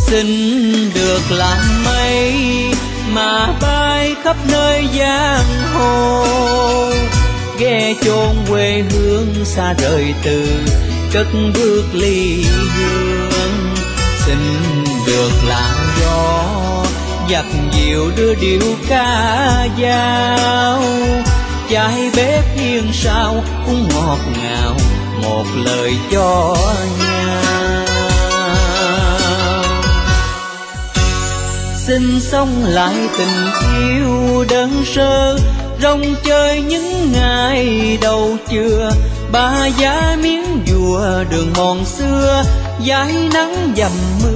Xin được làm mây mà bay khắp nơi giang hồ, ghé chốn quê hương xa rời từ cất bước ly hương. Xin được làm gió dập dịu đưa điệu ca dao, trái bếp hiên sao cũng ngọt ngào một lời cho nhau. Xin sống lại tình yêu đơn sơ, rong chơi những ngày đầu trưa, ba giá miếng dùa đường mòn xưa, dải nắng dầm mưa